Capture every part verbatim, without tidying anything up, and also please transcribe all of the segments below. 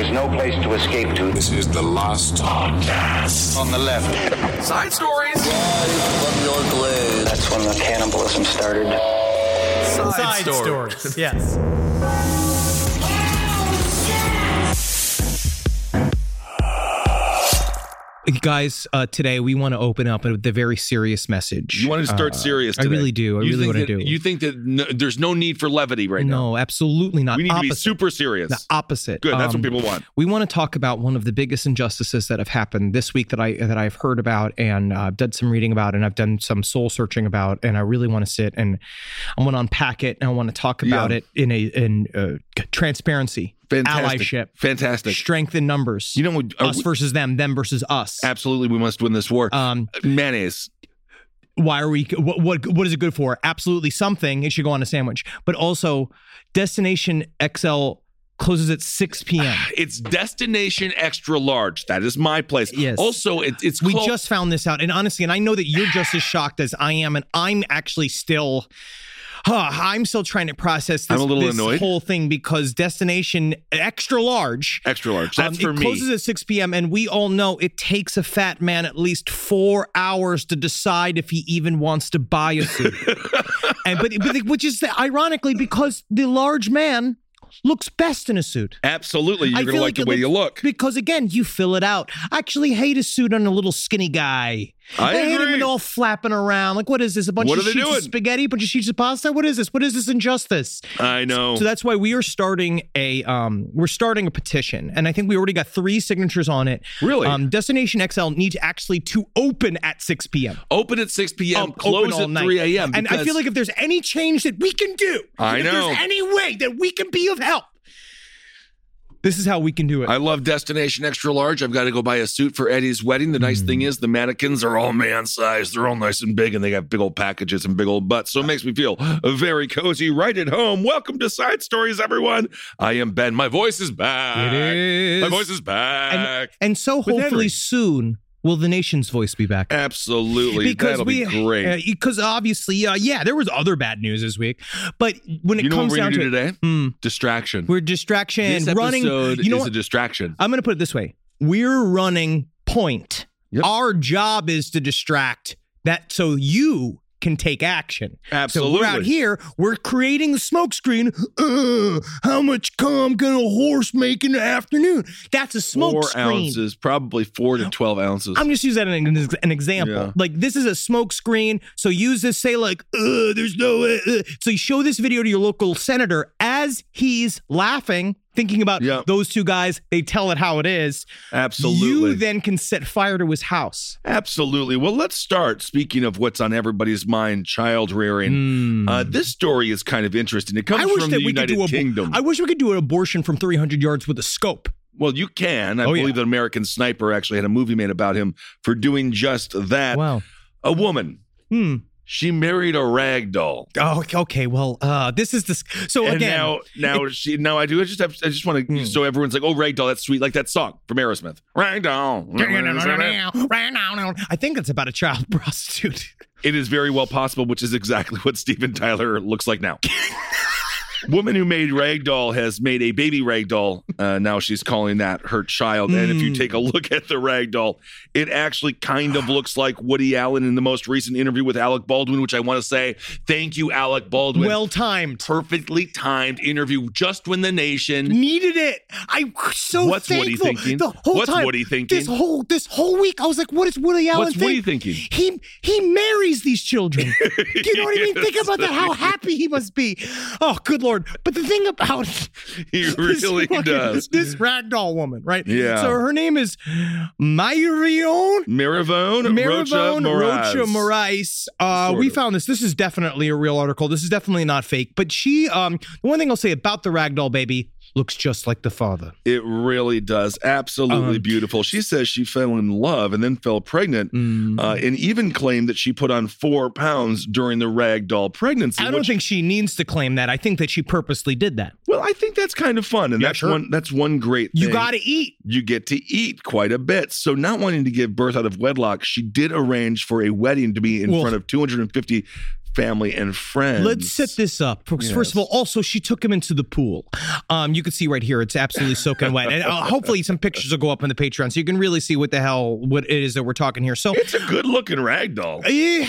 is no place to escape to. This is the last podcast. On the left. Side stories. From your glade. That's when the cannibalism started. Side, Side stories. stories. Yes. Guys, uh, today we want to open up with a very serious message. You want to start uh, serious today. I really do. I you really want to that, do. You think that no, there's no need for levity right now? No, absolutely not. We need opposite. to be super serious. The opposite. Good. That's Um, what people want. We want to talk about one of the biggest injustices that have happened this week that I that I've heard about and uh, I've done some reading about and I've done some soul searching about, and I really want to sit and I want to unpack it and I want to talk about Yeah. it in a in uh, transparency. Fantastic. Allyship, Fantastic. strength in numbers. You know what? Us we, versus them, them versus us. absolutely, we must win this war. Um, Mayonnaise. why are we? What, what what is it good for? Absolutely something. It should go on a sandwich. But also, Destination X L closes at six p.m. It's Destination Extra Large. That is my place. Yes. Also, it, it's We clo- just found this out, and honestly, and I know that you're just as shocked as I am, and I'm actually still. Huh, I'm still trying to process this, I'm a little this annoyed. whole thing because Destination Extra Large. Extra Large. That's um, for it me. closes at six p.m. and we all know it takes a fat man at least four hours to decide if he even wants to buy a suit. and but, but which is ironically because the large man looks best in a suit. Absolutely. You're I going to feel like the it way looks- you look. Because again, you fill it out. I actually hate a suit on a little skinny guy. I hate him agree. and all flapping around. Like, what is this? A bunch What of are they sheets doing? of spaghetti, a bunch of sheets of pasta? What is this? What is this injustice? I know. So that's why we are starting a um we're starting a petition, and I think we already got three signatures on it. Really? Um, Destination X L needs actually to open at six p.m. Open at six p.m., Um, close open all at night. three a.m. And I feel like if there's any change that we can do, I if know. there's any way that we can be of help, this is how we can do it. I love Destination Extra Large. I've got to go buy a suit for Eddie's wedding. The Hmm. nice thing is the mannequins are all man-sized. They're all nice and big, and they got big old packages and big old butts. So it makes me feel very cozy right at home. Welcome to Side Stories, everyone. I am Ben. My voice is back. It is. My voice is back. and so With hopefully Henry. soon will the nation's voice be back. Absolutely. Because That'll we, be great. Because obviously, uh, yeah, there was other bad news this week, but when it you know what comes we're down going to to do it, today? hmm, Distraction. we're distraction this running. episode You know is what? a distraction. I'm going to put it this way: we're running point. Yep. Our job is to distract that, so you can take action. Absolutely. So we're out here, we're creating the smoke screen. Uh, how much cum can a horse make in the afternoon? That's a smoke Four screen. ounces, probably four to twelve ounces. I'm just using that as an, an example. Yeah. Like, this is a smoke screen. So use this, say like, uh, there's no, uh, uh. So you show this video to your local senator as he's laughing, thinking about Yeah. those two guys. They tell it how it is. Absolutely. You then can set fire to his house. Absolutely. Well, let's start. Speaking of what's on everybody's mind, child rearing. Uh, this story is kind of interesting. It comes Hmm. I wish from that the we could United do a, Kingdom. I wish we could do an abortion from three hundred yards with a scope. well, you can. I Oh, believe yeah. that American Sniper actually had a movie made about him for doing just that. Wow. A woman. Hmm. She married a rag doll. Oh, okay. Well, uh, this is this. So And again, now, now she, now I do. I just have. I just want to. Hmm. So everyone's like, "Oh, rag doll, that's sweet." Like that song from Aerosmith, "Rag Doll." I think it's about a child prostitute. It is very well possible, which is exactly what Steven Tyler looks like now. Woman who made Ragdoll has made a baby Ragdoll. Uh, now she's calling that her child. And if you take a look at the Ragdoll, it actually kind of looks like Woody Allen in the most recent interview with Alec Baldwin, which I want to say, thank you, Alec Baldwin. Well timed. Perfectly timed interview just when the nation Needed it. I'm so What's Woody thankful. thinking? The whole What's time, Woody thinking? This whole this whole week, I was like, "What is Woody Allen What's think? Woody thinking? He he marries these children. Do you know what I mean? Think Yes. about that. How happy he must be. Oh, good Lord! But the thing about He this really fucking- does. This ragdoll woman, right? Yeah. So her name is Myrione. Maravone Rocha Maravone Moraz. Rocha Morais. Uh, Sort we of. found this. This is definitely a real article. This is definitely not fake. But she, um, the one thing I'll say about the ragdoll baby, looks just like the father. It really does. Absolutely Um, beautiful. She says she fell in love and then fell pregnant Mm. uh, and even claimed that she put on four pounds during the ragdoll pregnancy. I don't which- think she needs to claim that. I think that she purposely did that. Well, I think that's kind of fun. And Yeah, that's sure. one that's one great thing. You got to eat. You get to eat quite a bit. So not wanting to give birth out of wedlock, she did arrange for a wedding to be in Well- front of two hundred fifty family and friends. Let's set this up. Yes. First of all, also, she took him into the pool. Um, you can see right here, it's absolutely soaking wet. And uh, hopefully some pictures will go up on the Patreon so you can really see what the hell, what it is that we're talking here. So it's a good looking rag doll. Yeah.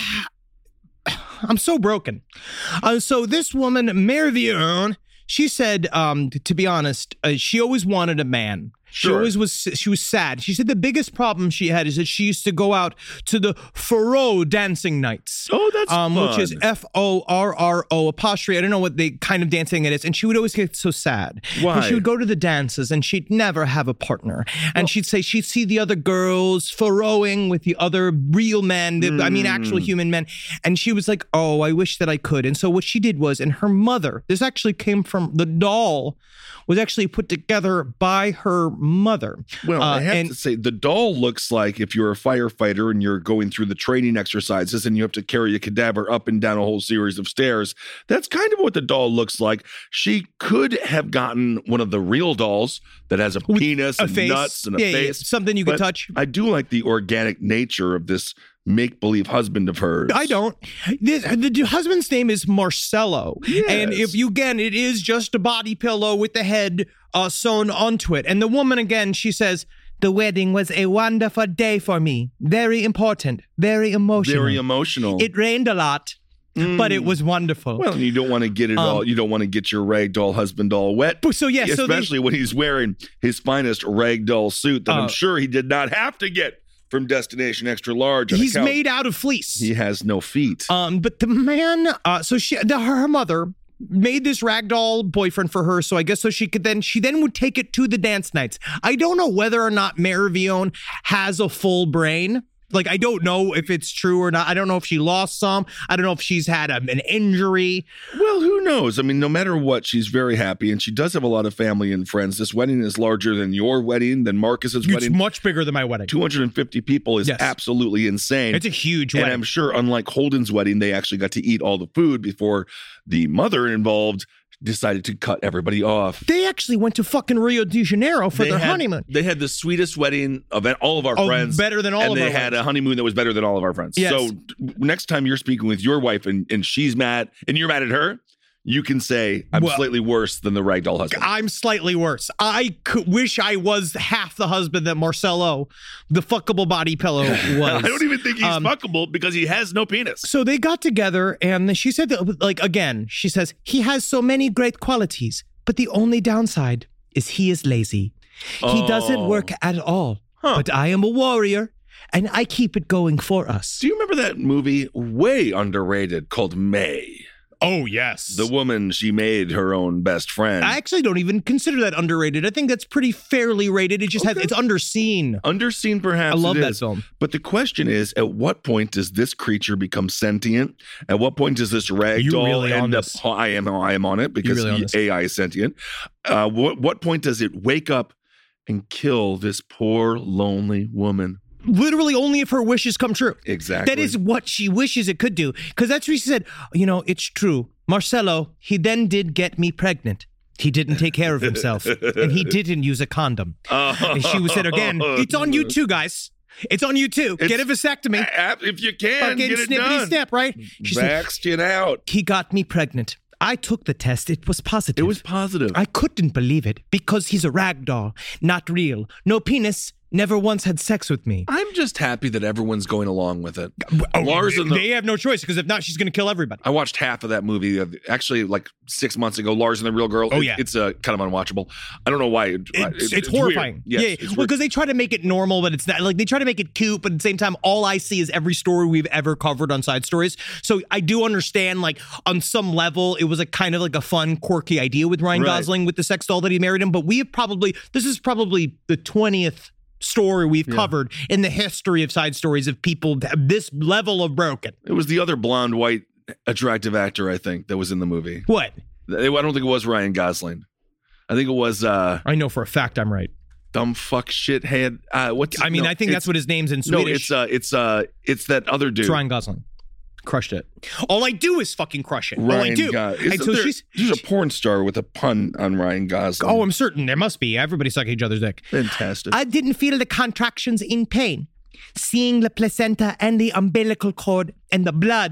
I'm so broken. Uh, so this woman, Mervion, she said, um, to be honest, uh, she always wanted a man. She Sure. always was, she was sad. She said the biggest problem she had is that she used to go out to the Foro dancing nights. Oh, that's um, fun. Which is F O R R O apostrophe. I don't know what the kind of dancing it is. And she would always get so sad. Why? And she would go to the dances and she'd never have a partner. And she'd say she'd see the other girls Foroing with the other real men, the, mm. I mean, actual human men. And she was like, oh, I wish that I could. And so what she did was, and her mother, this actually came from the doll, was actually put together by her mother. Well, uh, I have and, to say, the doll looks like if you're a firefighter and you're going through the training exercises and you have to carry a cadaver up and down a whole series of stairs, that's kind of what the doll looks like. She could have gotten one of the real dolls that has a penis a and face. nuts and a yeah, face. Yeah, something you can touch. I do like the organic nature of this make-believe husband of hers. I don't. This, the husband's name is Marcelo. Yes. And if you, again, it is just a body pillow with the head uh, sewn onto it. And the woman, again, she says, the wedding was a wonderful day for me. Very important. Very emotional. Very emotional. It rained a lot, mm. but it was wonderful. Well, you don't want to get it um, all. You don't want to get your rag doll husband all wet. So, yeah. Especially so they, when he's wearing his finest rag doll suit that uh, I'm sure he did not have to get from Destination Extra Large. He's made out of fleece. He has no feet. Um, but the man, uh, so she, the, her mother made this ragdoll boyfriend for her. So I guess so she could then, she then would take it to the dance nights. I don't know whether or not Mervion has a full brain. Like, I don't know if it's true or not. I don't know if she lost some. I don't know if she's had a, an injury. Well, who knows? I mean, no matter what, she's very happy. And she does have a lot of family and friends. This wedding is larger than your wedding, than Marcus's it's wedding. It's much bigger than my wedding. two hundred fifty people is yes. absolutely insane. It's a huge and wedding. I'm sure, unlike Holden's wedding, they actually got to eat all the food before the mother involved decided to cut everybody off. They actually went to fucking Rio de Janeiro for they their had, honeymoon. They had the sweetest wedding of all of our oh, friends. Better than all and of our friends. And they had friends. a honeymoon that was better than all of our friends. Yes. So next time you're speaking with your wife and, and she's mad and you're mad at her, you can say, I'm well, slightly worse than the ragdoll husband. I'm slightly worse. I could wish I was half the husband that Marcelo, the fuckable body pillow, was. I don't even think he's um, fuckable because he has no penis. So they got together and she said that, like, again, she says, he has so many great qualities, but the only downside is he is lazy. Oh. He doesn't work at all. Huh. But I am a warrior and I keep it going for us. Do you remember that movie, way underrated, called May? Oh, yes. The woman, she made her own best friend. I actually don't even consider that underrated. I think that's pretty fairly rated. It just okay. has, it's underseen. Underseen, perhaps. I love it that is. film. But the question is, at what point does this creature become sentient? At what point does this rag doll really end up? This? I am, I am on it because really he, A I is sentient. Uh, what, what point does it wake up and kill this poor, lonely woman? Literally only if her wishes come true. Exactly. That is what she wishes it could do. Because that's what she said, you know, it's true. Marcelo, he then did get me pregnant. He didn't take care of himself. And he didn't use a condom. Oh. And she said again, it's on you too, guys. It's on you too. It's, get a vasectomy. If you can, Fucking get it snippity done. Snap, right? She Vaxxed it out. He got me pregnant. I took the test. It was positive. It was positive. I couldn't believe it because he's a rag doll, not real. No penis, never once had sex with me. I'm just happy that everyone's going along with it. Oh, Lars and the, they have no choice because if not, she's going to kill everybody. I watched half of that movie, uh, actually like six months ago, Lars and the Real Girl. Oh, it, yeah. It's uh, kind of unwatchable. I don't know why. It, it's, it, it's horrifying. Yes, yeah, it's well, because they try to make it normal, but it's not. Like, they try to make it cute, but at the same time, all I see is every story we've ever covered on Side Stories. So I do understand, like, on some level, it was a kind of like a fun, quirky idea with Ryan right. Gosling with the sex doll that he married him. But we have probably, this is probably the twentieth story we've yeah. covered in the history of Side Stories of people this level of broken. It was the other blonde, white, attractive actor, I think, that was in the movie. What? I don't think it was Ryan Gosling. I think it was... Uh, I know for a fact I'm right. Dumb fuck shithead. Uh, what's? I mean, no, I think that's what his name's in Swedish. No, it's uh, it's uh, it's that other dude. It's Ryan Gosling. Crushed it. All I do is fucking crush it. Ryan All I do. Go- and so there, she's there's a porn star with a pun on Ryan Gosling. Oh, I'm certain there must be. Everybody suck each other's dick. Fantastic. I didn't feel the contractions in pain. Seeing the placenta and the umbilical cord and the blood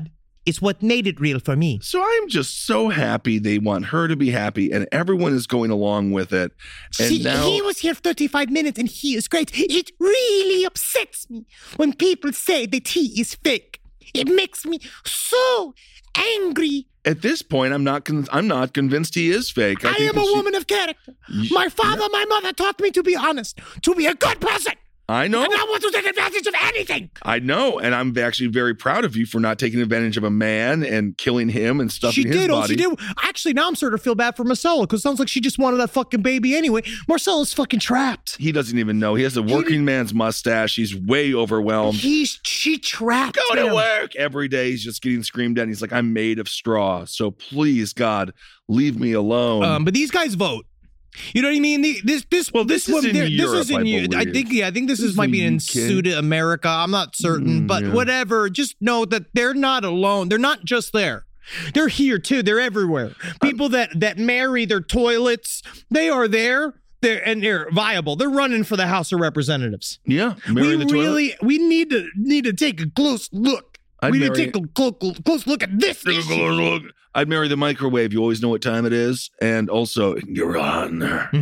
is what made it real for me. So I'm just so happy they want her to be happy, and everyone is going along with it. And See, now he was here thirty-five minutes and he is great. It really upsets me when people say that he is fake. It makes me so angry. at this point, I'm not con- I'm not convinced he is fake. I, I think am a that she- woman of character. My father, my mother taught me to be honest, to be a good person. I know. And not want to take advantage of anything. I know, and I'm actually very proud of you for not taking advantage of a man and killing him and stuffing She his did. Oh, body. she did. Actually, now I'm starting to feel bad for Marcella because it sounds like she just wanted that fucking baby anyway. Marcella's fucking trapped. He doesn't even know. He has a working man's mustache. He's way overwhelmed. He's she trapped. Go to him. work every day. He's just getting screamed at. He's like, I'm made of straw. So please, God, leave me alone. Um, but these guys vote. You know what I mean? The, this, this, Well, this is one, in there- Europe, This is in I Eu- I believe. think. Yeah, I think this, This is is might be in in U K. South America. I'm not certain, Mm, but yeah. whatever. Just know that they're not alone. They're not just there. They're here too. They're everywhere. People that that marry their toilets, they are there. They're and they're viable. They're running for the House of Representatives. yeah, marry we the toilet. really we need to need to take a close look. I'd we need marry- to take a close, close look at this issue. I'd marry the microwave. You always know what time it is. And also, you're on.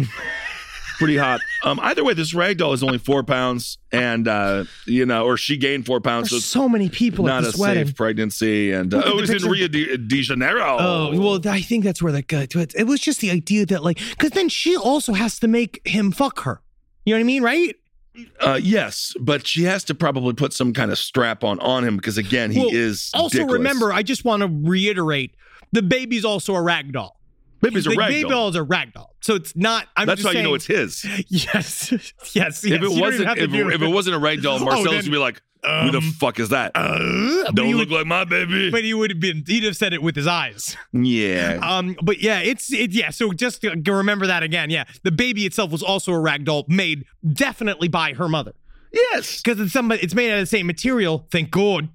Pretty hot. Um, either way, this ragdoll is only four pounds, and uh, you know, or she gained four pounds. There's So so many people not at a this wedding. safe pregnancy, and uh, Look at oh, the it was in picture. Rio de, de Janeiro. Oh, well, I think that's where that got to it. It was just the idea that, like, because then she also has to make him fuck her. You know what I mean, right? Uh, yes, but she has to probably put some kind of strap on on him because again, he Well, is. Also, dickless. remember, I just want to reiterate the baby's also a rag doll. baby's a the ragdoll. baby doll is a rag doll. So it's not. I'm That's just how saying, you know it's his. Yes. yes. Yes. if You it don't even wasn't, have to if, do it, if it wasn't a ragdoll, Marcellus then- would be like, "Who the um, fuck is that? Uh, but Don't he look would, like my baby." But he would have been. He'd have said it with his eyes. yeah. Um, but yeah, it's it. Yeah, so just to remember that again. Yeah, the baby itself was also a rag doll made definitely by her mother yes. because it's somebody. It's made out of the same material. Thank God.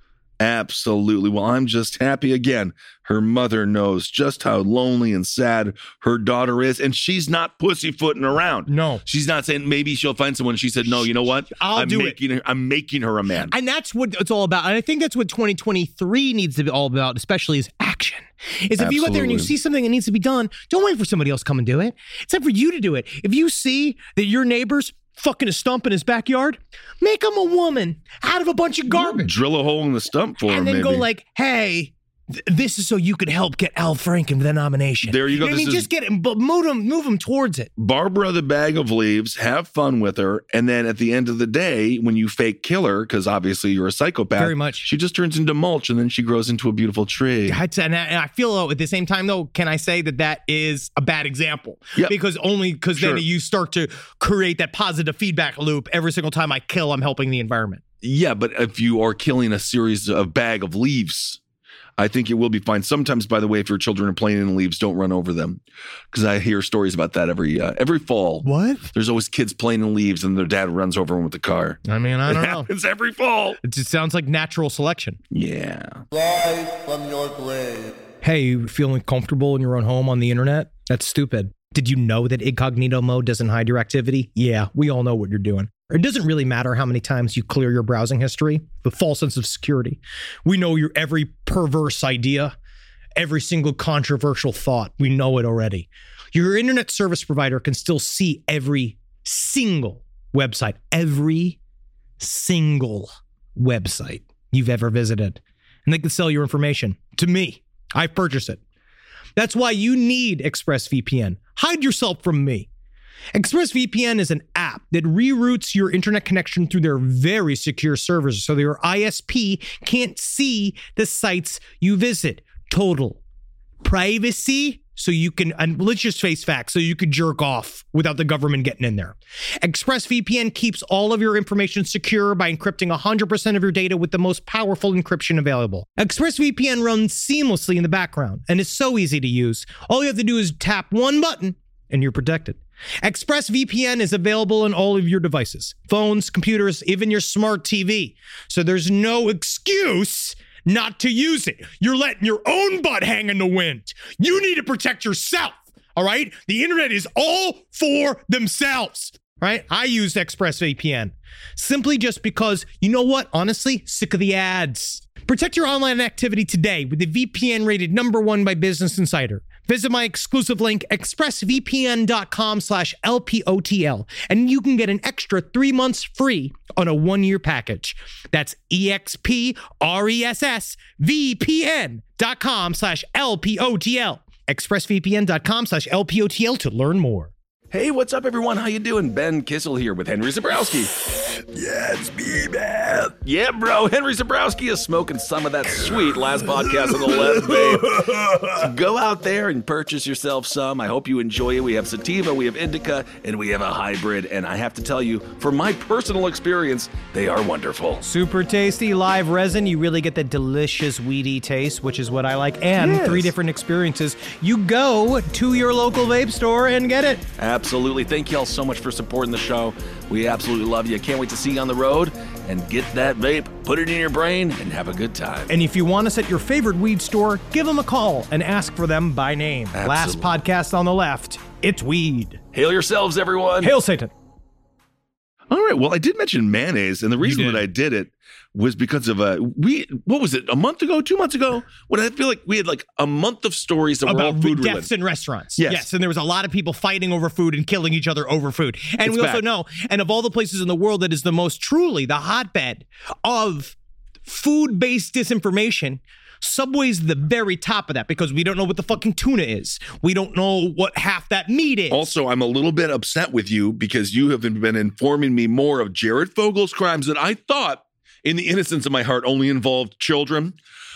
Absolutely. Well, I'm just happy again. Her mother knows just how lonely and sad her daughter is, and she's not pussyfooting around. No. She's not saying maybe she'll find someone. She said, "No, you know what? I'll I'm do it." making her. I'm making her a man." And that's what it's all about. And I think that's what twenty twenty-three needs to be all about, especially is action. Is if you go out there and you Absolutely. see something that needs to be done, don't wait for somebody else to come and do it. It's time for you to do it. If you see that your neighbor's fucking a stump in his backyard, make him a woman out of a bunch of garbage. Drill a hole in the stump for her, And then maybe. go like, hey, th- this is so you could help get Al Franken the nomination. There you go. know what I This mean, is- just get him, but move him, move him towards it. Barbara the bag of leaves, have fun with her, and then at the end of the day, when you fake kill her, because obviously you're a psychopath, Very much. she just turns into mulch, and then she grows into a beautiful tree. I'd say- And I, and I feel though, at the same time, though, can I say that that is a bad example? Yep. Because only because Sure. then you start to create that positive feedback loop. Every single time I kill, I'm helping the environment. Yeah, but if you are killing a series of bag of leaves, I think it will be fine. Sometimes, by the way, if your children are playing in leaves, don't run over them, because I hear stories about that every uh, every fall. What? There's always kids playing in leaves, and their dad runs over them with the car. I mean, I It don't know. happens every fall. It just sounds like natural selection. Yeah. Live from your grave. Hey, you feeling comfortable in your own home on the internet? That's stupid. Did you know that incognito mode doesn't hide your activity? Yeah, we all know what you're doing. It doesn't really matter how many times you clear your browsing history, the false sense of security. We know your every perverse idea, every single controversial thought. We know it already. Your internet service provider can still see every single website, every single website you've ever visited. And they can sell your information to me. I purchase it. That's why you need ExpressVPN. Hide yourself from me. ExpressVPN is an app that reroutes your internet connection through their very secure servers so that your I S P can't see the sites you visit. Total privacy, so you can, and let's just face facts, so you could jerk off without the government getting in there. ExpressVPN keeps all of your information secure by encrypting one hundred percent of your data with the most powerful encryption available. ExpressVPN runs seamlessly in the background and is so easy to use. All you have to do is tap one button and you're protected. ExpressVPN is available on all of your devices, phones, computers, even your smart T V. So there's no excuse not to use it. You're letting your own butt hang in the wind. You need to protect yourself, all right? The internet is all for themselves, right? I use ExpressVPN simply just because, you know what? Honestly, sick of the ads. Protect your online activity today with the V P N rated number one by Business Insider. Visit my exclusive link, expressvpn.com slash LPOTL, and you can get an extra three months free on a one-year package. That's expressvpn.com slash LPOTL. expressvpn.com slash LPOTL to learn more. Hey, what's up, everyone? How you doing? Ben Kissel here with Henry Zabrowski. Yeah, it's me, man. Yeah, bro. Henry Zabrowski is smoking some of that sweet Last Podcast on the Left, babe. So go out there and purchase yourself some. I hope you enjoy it. We have sativa, we have indica, and we have a hybrid. And I have to tell you, from my personal experience, they are wonderful. Super tasty live resin. You really get that delicious weedy taste, which is what I like. And Yes. three different experiences. You go to your local vape store and get it. Absolutely. Thank you all so much for supporting the show. We absolutely love you. Can't wait to see you on the road and get that vape, put it in your brain, and have a good time. And if you want us at your favorite weed store, give them a call and ask for them by name. Last Absolutely. Podcast on the Left, it's weed. Hail yourselves, everyone. Hail Satan. All right. Well, I did mention mayonnaise, and the reason did. that I did it was because of a we. What was it? A month ago, two months ago? When I feel like we had like a month of stories that were all About food deaths related. in restaurants. Yes. And there was a lot of people fighting over food and killing each other over food. And It's we also back. know, and of all the places in the world that is the most truly the hotbed of food-based disinformation, Subway's the very top of that because we don't know what the fucking tuna is. We don't know what half that meat is. Also, I'm a little bit upset with you because you have been informing me more of Jared Fogel's crimes that I thought, in the innocence of my heart, only involved children.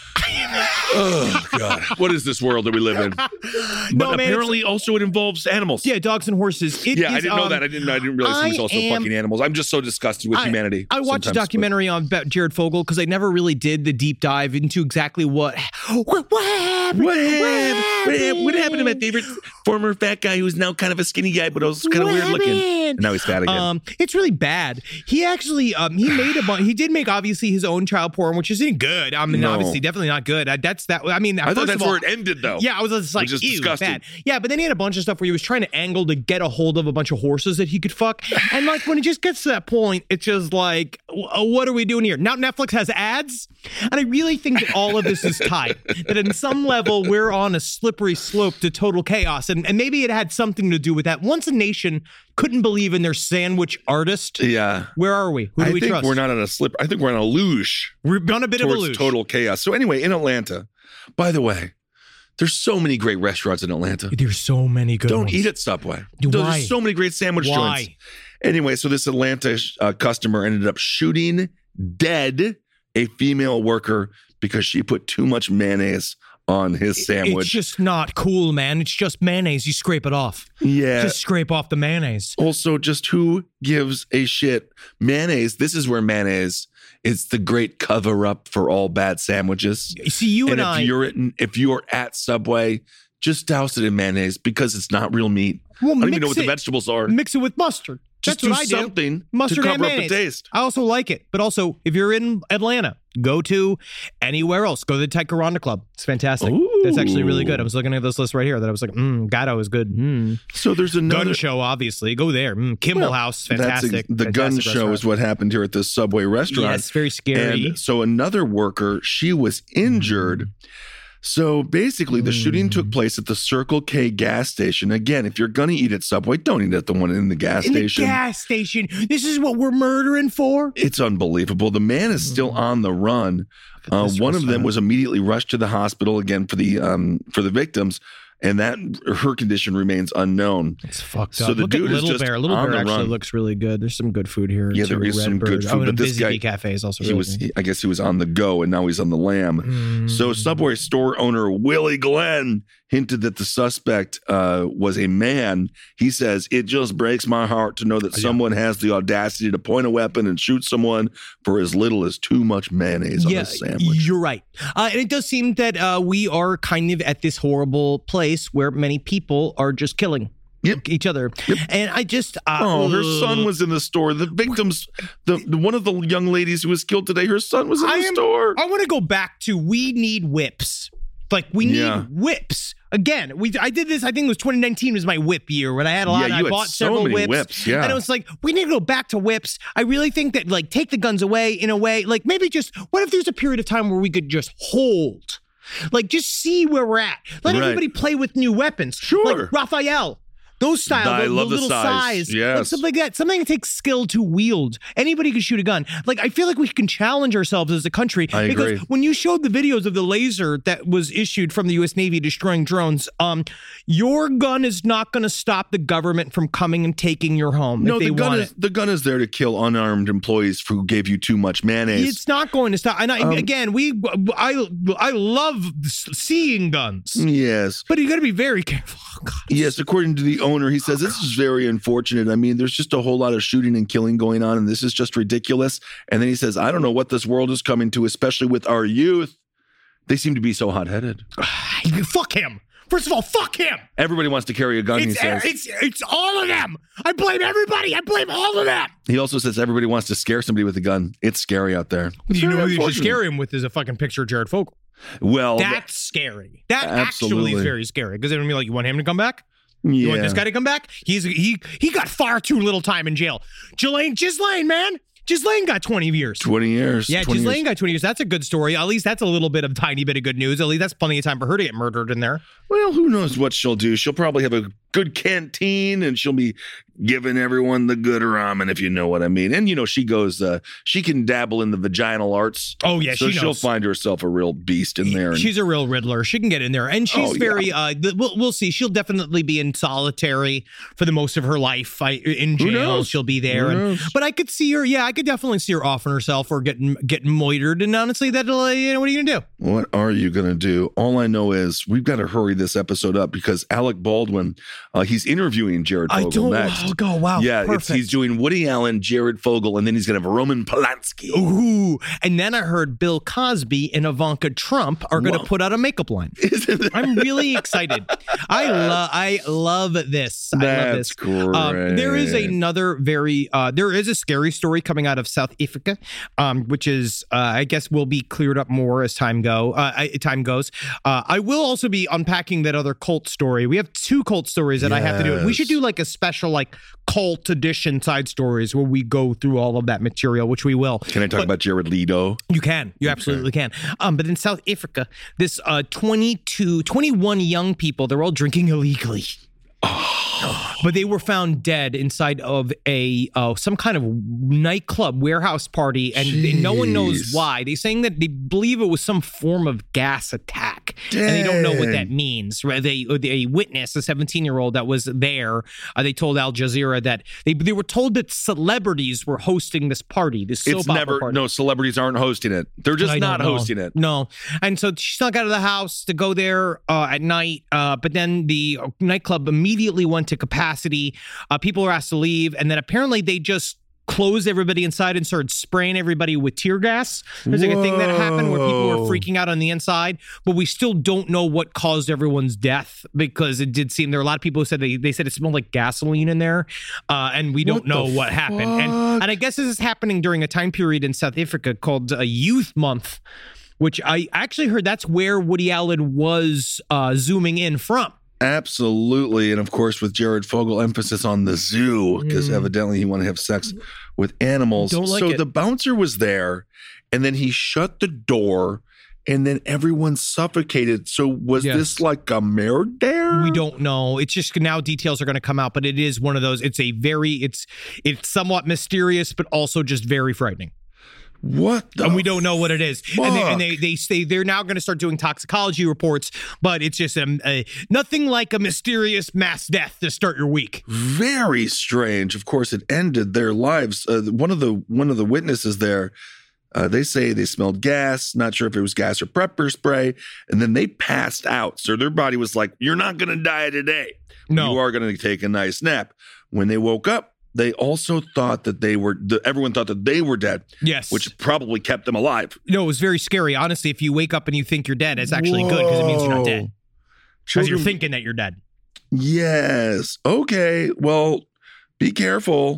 Oh, God. What is this world that we live in? But No, man, apparently also it involves animals. Yeah, dogs and horses. It Yeah, I is, didn't know um, that. I didn't I didn't realize it was I also am- fucking animals. I'm just so disgusted with I- humanity. I watched a sometimes, but- documentary on about Jared Fogle because I never really did the deep dive into exactly what what, what happened. What happened? What happened? What happened to my favorite former fat guy who's now kind of a skinny guy, but also kind of What weird looking? happened? And now he's fat again. Um, it's really bad. He actually, um, he made a bunch. He did make obviously his own child porn, which isn't good. I mean, No. obviously, definitely not good. Uh, That's that. I mean, I first thought that's of all, where it ended, though. Yeah, I was just like, Which is ew, disgusting. bad. Yeah, but then he had a bunch of stuff where he was trying to angle to get a hold of a bunch of horses that he could fuck. And like when it just gets to that point, it's just like, w- uh, what are we doing here? Now Netflix has ads. And I really think that all of this is tied. That in some level, we're on a slippery slope to total chaos. And, and maybe it had something to do with that. Once a nation couldn't believe in their sandwich artist, Yeah. where are we? Who do I we think trust? we're not on a slip. I think we're on a luge We're on a bit of a towards luge. total chaos. So anyway, in Atlanta, by the way, there's so many great restaurants in Atlanta. There's so many good Don't ones. eat at Subway. Why? There's so many great sandwich Why? joints. Anyway, so this Atlanta uh, customer ended up shooting dead a female worker because she put too much mayonnaise on his sandwich. It's just not cool, man. It's just mayonnaise. You scrape it off. yeah. Just scrape off the mayonnaise. Also, just who gives a shit? Mayonnaise, this is where mayonnaise is the great cover up for all bad sandwiches. See, you and, and if I. you're at, if you're at Subway, just douse it in mayonnaise because it's not real meat. Well, I don't even mix know what the it- vegetables are. Mix it with mustard. Just That's what I do do. something Mustard to and cover up the mayonnaise. taste. I also like it. But also, if you're in Atlanta, go to anywhere else. Go to the Ticonderoga Club. It's fantastic. That's actually really good. I was looking at this list right here that I was like, mmm, Gatto is good. Mm. So there's another Gun show, obviously. Go there. Mm. Kimball Well, House, that's fantastic. ex- the gun Fantastic show restaurant. is what happened here at this Subway restaurant. Yes, very scary. And so another worker, she was injured. So basically, the shooting took place at the Circle K gas station. Again, if you're going to eat at Subway, don't eat at the one in the gas in station. the gas station. This is what we're murdering for? It's unbelievable. The man is still on the run. Uh, this one of them restaurant. was immediately rushed to the hospital again for the um, for the victims, and that her condition remains unknown. It's fucked So up. the Look dude at is Little just Bear. Little on Bear the actually run. looks really good. There's some good food here. Yeah, too. there is some Redbird. good food, Oh, but and this Busy guy- Bee Cafe is also He really was, good. he, I guess, he was on the go, and now he's on the lam. Mm. So Subway store owner Willie Glenn hinted that the suspect uh, was a man. He says, "It just breaks my heart to know that someone has the audacity to point a weapon and shoot someone for as little as too much mayonnaise on Yeah, a sandwich." you're right. Uh, and it does seem that uh, we are kind of at this horrible place where many people are just killing Yep. each other. And I just... Uh, Oh, her ugh. son was in the store. The victims, the, the one of the young ladies who was killed today, her son was in I the am- store. I want to go back to we need whips. Like, we need Yeah. whips. Again, we I did this, I think it was twenty nineteen was my whip year when I had a lot. Yeah, I you had bought so several many whips, whips, yeah. and it was like, we need to go back to whips. I really think that, like, take the guns away in a way, like maybe just, what if there's a period of time where we could just hold? Like, just see where we're at. Let Right. everybody play with new weapons. Sure. Like Raphael. Those style, I the, love the the little size. size, Yes. like something like that. Something that takes skill to wield. Anybody can shoot a gun. Like, I feel like we can challenge ourselves as a country. I because agree. when you showed the videos of the laser that was issued from the U S Navy destroying drones, um, your gun is not going to stop the government from coming and taking your home No, if they the gun want is it. the gun is there to kill unarmed employees who gave you too much mayonnaise. It's not going to stop. And I, Um, again, we, I, I love seeing guns, Yes. but you got to be very careful. Oh, God. Yes, according to the owner, he says this is very unfortunate. I mean, there's just a whole lot of shooting and killing going on, and this is just ridiculous. And then he says, I don't know what this world is coming to, especially with our youth. They seem to be so hot-headed. Fuck him. First of all, fuck him. Everybody wants to carry a gun, he It's, says. it's it's all of them. I blame everybody. I blame all of them. He also says everybody wants to scare somebody with a gun. It's scary out there. You know who you should unfortunate. scare him with is a fucking picture of Jared Fogle. Well, That's scary. That Absolutely. actually is very scary. Because then be like, you want him to come back? You want yeah. this guy to come back? He's he he got far too little time in jail. Ghislaine, Ghislaine, man. Ghislaine got twenty years. twenty years. Yeah, twenty Ghislaine years. got twenty years. That's a good story. At least that's a little bit of tiny bit of good news. At least that's plenty of time for her to get murdered in there. Well, who knows what she'll do? She'll probably have a good canteen and she'll be giving everyone the good ramen, if you know what I mean. And, you know, she goes, uh, she can dabble in the vaginal arts. Oh, yeah, so she she'll knows. find herself a real beast in there. And, She's a real Riddler. She can get in there, and she's Oh, yeah. very. Uh, th- we'll we'll see. She'll definitely be in solitary for the most of her life. I, in Who jail, knows? she'll be there. Who And, knows? but I could see her. Yeah, I could definitely see her offing herself or getting getting moitered. And honestly, that'll. Uh, you know, what are you gonna do? What are you going to do? All I know is we've got to hurry this episode up because Alec Baldwin, uh, he's interviewing Jared I Fogle don't. next. Oh, go wow. yeah, it's, perfect. he's doing Woody Allen, Jared Fogle, and then he's going to have Roman Polanski. Ooh, and then I heard Bill Cosby and Ivanka Trump are going to Whoa. put out a makeup line. Isn't that I'm really excited. I love. I love this. I love this. That's great. Um, there is another very. Uh, there is a scary story coming out of South Africa, um, which is, uh, I guess, will be cleared up more as time go. Uh, I- time goes. Uh, I will also be unpacking that other cult story. We have two cult stories that I have to do. We should do like a special like cult edition side stories where we go through all of that material, which we will. Can I talk But- about Jared Leto? You can. You absolutely can. Um, but in South Africa, this uh, twenty-two, twenty-one young people, they're all drinking illegally. But they were found dead inside of a uh, some kind of nightclub warehouse party, and they- no one knows Jeez. why. They're saying that they believe it was some form of gas attack, and they don't know what that Dang. means. Right? They, a witness, a seventeen-year-old that was there, uh, they told Al Jazeera that they they were told that celebrities were hosting this party. This soap It's opera never, party. no, celebrities aren't hosting it. They're just I not don't know. hosting it. No. And so she snuck out of the house to go there uh, at night. Uh, but then the nightclub immediately went to capacity. Uh, people were asked to leave. And then apparently they just closed everybody inside and started spraying everybody with tear gas. There's like a thing that happened where people were Whoa. freaking out on the inside. But we still don't know what caused everyone's death because it did seem there are a lot of people who said they, they said it smelled like gasoline in there. Uh, and we don't What know the what happened. And, fuck? and I guess this is happening during a time period in South Africa called uh, Youth Month, which I actually heard that's where Woody Allen was uh, zooming in from. Absolutely. And of course, with Jared Fogle, emphasis on the zoo, because evidently he wanted to have sex with animals. Don't like so it. the bouncer was there, and then he shut the door, and then everyone suffocated. So was Yes. this like a mare dare? We don't know. It's just now details are going to come out, but it is one of those. It's a very, it's it's somewhat mysterious, but also just very frightening. What the And we don't know what it is. And they, and fuck? they they say they're now going to start doing toxicology reports, but it's just um, a, nothing like a mysterious mass death to start your week. Very strange. Of course, it ended their lives. Uh, one of the one of the witnesses there, uh, they say they smelled gas. Not sure if it was gas or pepper spray, and then they passed out. So their body was like, "You're not going to die today. No. You are going to take a nice nap." When they woke up, they also thought that they were. The, everyone thought that they were dead, Yes. which probably kept them alive. no, it was very scary. Honestly, if you wake up and you think you're dead, it's actually good because it means you're not dead. Because you're Children- thinking that you're dead. Yes. Okay. Well, be careful.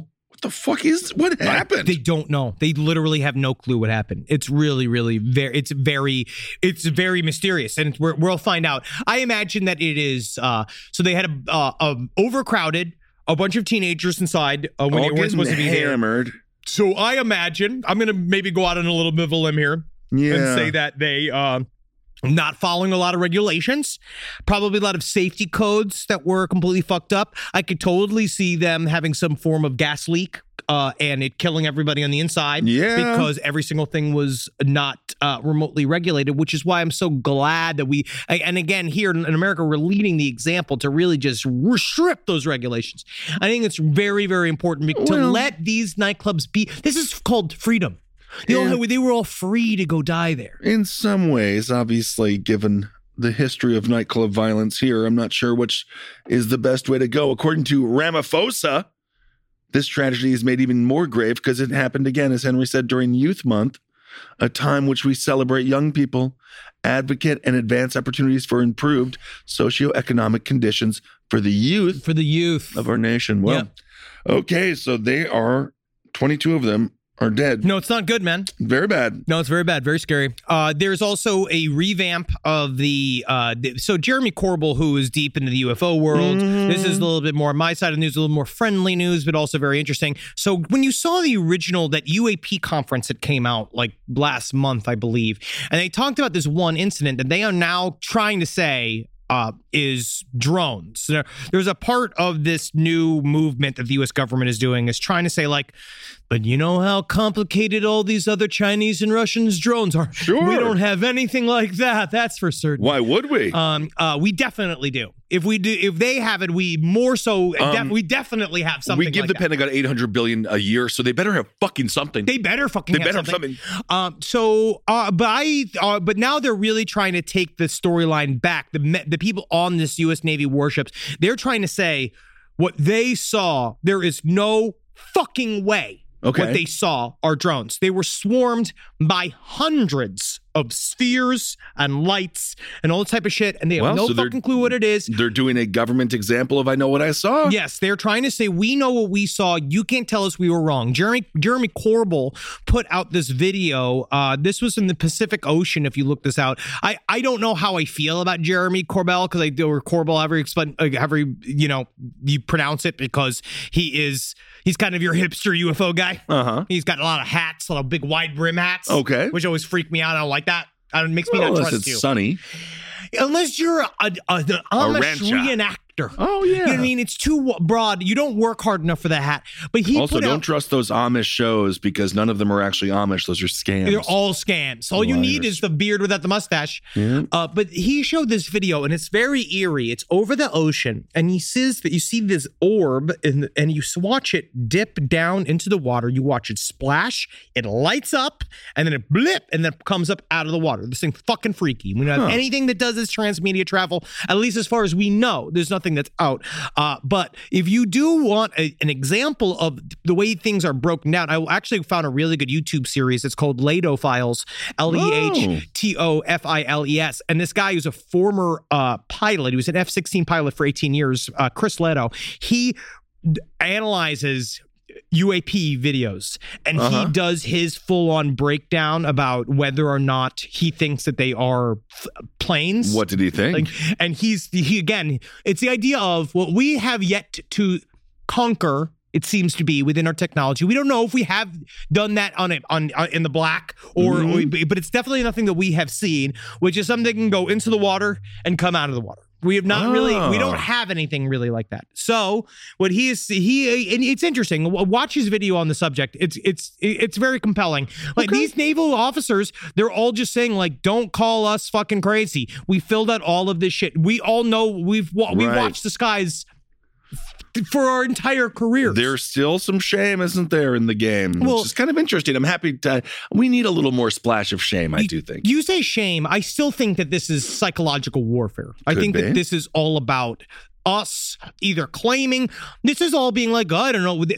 the fuck is what happened? They don't know. They literally have no clue what happened. It's really, really very. It's very. It's very mysterious, and we're, we'll find out. I imagine that it is. Uh, so they had a, uh, a overcrowded, a bunch of teenagers inside uh, when All they weren't supposed to be hammered. there. So I imagine I'm going to maybe go out on a little bit of a limb here Yeah. and say that they. Uh, Not following a lot of regulations, probably a lot of safety codes that were completely fucked up. I could totally see them having some form of gas leak uh, and it killing everybody on the inside. Yeah. Because every single thing was not uh, remotely regulated, which is why I'm so glad that we, and again, here in America, we're leading the example to really just strip those regulations. I think it's very, very important to Well, let these nightclubs be, this is called freedom. They, Yeah. all, they were all free to go die there. In some ways, obviously, given the history of nightclub violence here, I'm not sure which is the best way to go. According to Ramaphosa, this tragedy is made even more grave because it happened again, as Henry said, during Youth Month, a time which we celebrate young people, advocate and advance opportunities for improved socioeconomic conditions for the youth For the youth. of our nation. Well, okay, so they are, twenty-two of them are dead. No, it's not good, man. Very bad. No, it's very bad, very scary. Uh, there's also a revamp of the, uh, the so Jeremy Corbell, who is deep into the U F O world. Mm-hmm. This is a little bit more on my side of the news, a little more friendly news, but also very interesting. So when you saw the original, that U A P conference that came out like last month, I believe, and they talked about this one incident that they are now trying to say uh, is drones. There, there's a part of this new movement that the U S government is doing is trying to say like, but you know how complicated all these other Chinese and Russians drones are. Sure. We don't have anything like that. That's for certain. Why would we? Um, uh, we definitely do. If we do, if they have it, we more so. def- Um, we definitely have something. we give like the that. Pentagon eight hundred billion dollars a year, so they better have fucking something. They better fucking They have better have something. Um, so, uh, but I, uh, but now they're really trying to take the storyline back. The me- the people on this U S Navy warships, they're trying to say what they saw. There is no fucking way. Okay. What they saw are drones. They were swarmed by hundreds of spheres and lights and all that type of shit, and they have Well, no so they're- fucking clue what it is. They're doing a government example of I know what I saw. Yes, they're trying to say, we know what we saw. You can't tell us we were wrong. Jeremy Jeremy Corbell put out this video. Uh, this was in the Pacific Ocean, if you look this out. I, I don't know how I feel about Jeremy Corbell, because I do, or Corbell, however you, explain, uh, however you, you know, you pronounce it, because he is, he's kind of your hipster U F O guy. Uh-huh. He's got a lot of hats, a lot of big wide brim hats. Okay. Which always freak me out. I don't like that. It makes me Well, not unless trust it's you. sunny. Unless you're a, a, a, an Amish rancher. reenactor. Oh, yeah. You know what I mean? It's too broad. You don't work hard enough for that hat. But he Also, put don't out, trust those Amish shows because none of them are actually Amish. Those are scams. they're all scams. All you need Liars. is the beard without the mustache. Yeah. Uh, but he showed this video, and it's very eerie. It's over the ocean, and he says that you see this orb, and, and you watch it dip down into the water. You watch it splash, it lights up, and then it blip, and then it comes up out of the water. This thing fucking freaky. We don't have Huh. anything that does this transmedia travel, at least as far as we know. There's nothing that's out. Uh, but if you do want a, an example of the way things are broken down, I actually found a really good YouTube series. It's called Leto Files, L E H T O F I L E S. And this guy who's a former uh, pilot, he was an F sixteen pilot for eighteen years, uh, Chris Leto, he d- analyzes U A P videos, and Uh-huh. he does his full-on breakdown about whether or not he thinks that they are f- planes. What did he think? Like, and he's he again. It's the idea of what we have yet to conquer. It seems to be within our technology. We don't know if we have done that on it on, on in the black, or, Mm-hmm. or but it's definitely nothing that we have seen, which is something that can go into the water and come out of the water. We have not really, we don't Oh. have anything really like that. So what he is, he, and it's interesting. Watch his video on the subject. It's, it's, it's very compelling. Like these naval officers, they're all just saying like, don't call us fucking crazy. We filled out all of this shit. We all know we've, wa- we Right. watched the skies for our entire careers. There's still some shame, isn't there, in the game? Well- which is kind of interesting. I'm happy to. We need a little more splash of shame, I do think. You say shame. I still think that this is psychological warfare. I Could think be. that this is all about us either claiming this is all being like, oh, I don't know.